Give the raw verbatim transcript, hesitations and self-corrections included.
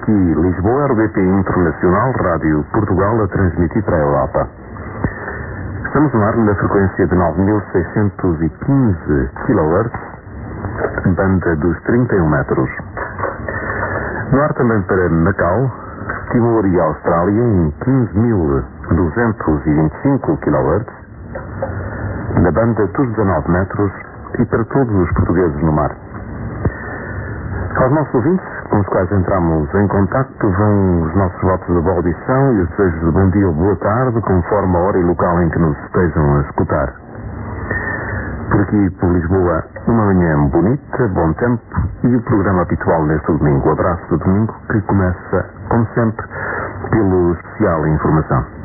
Aqui Lisboa, R D P Internacional, Rádio Portugal a transmitir para a Europa. Estamos no ar na frequência de nove mil seiscentos e quinze quilohertz, banda dos trinta e um metros. No ar também para Macau, Timor e Austrália em quinze mil duzentos e vinte e cinco quilohertz, na banda dos dezanove metros e para todos os portugueses no mar. Aos nossos ouvintes, com os quais entramos em contacto, vão os nossos votos de boa audição e os desejos de bom dia ou boa tarde, conforme a hora e local em que nos estejam a escutar. Por aqui, por Lisboa, uma manhã bonita, bom tempo e o programa habitual neste domingo, o abraço do domingo, que começa, como sempre, pelo especial Informação.